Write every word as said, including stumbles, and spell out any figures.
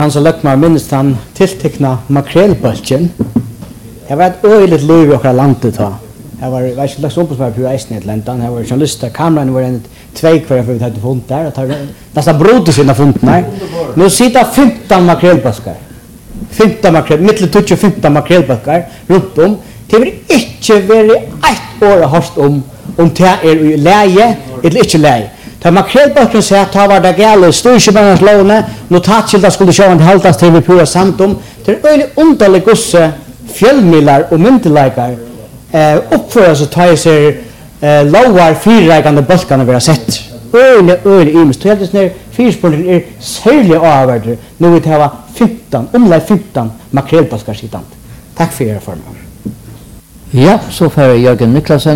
Han som lagt mig minst han tillteckna makrelbölken. Det var ett öjligt liv i åkra landet då. Det var var inte lagt upp på Eisen i Atlantan. Det var journalister, kameran var en två kvar för vi hade funnit där och tar nästan broder sina funnit där. Nu sitter femton makrelbölkar. femton makrel, mittel tjugo femton makrelbölkar runt om. Det vill inte vara ett år hårt om om det är läge eller inte läge. Ta makrelbölken säger att ta var det gäller storköparnas låne, notatskilda skulle köra en halvtas T V pura samt om. Det är öjligt underligt gosse fjällmillar och mynteläkar eh, uppföra sig ta i sig eh, lovar fyrräkande bölkarna vi har sett. Öjligt, öjligt imest. Helt enkelt när fyrspåren är särskilt avvärd nu vi tar femton, omlai femton makrelbölkar sittande. Tack för er förmån. Ja, så får Jörgen Niklasen.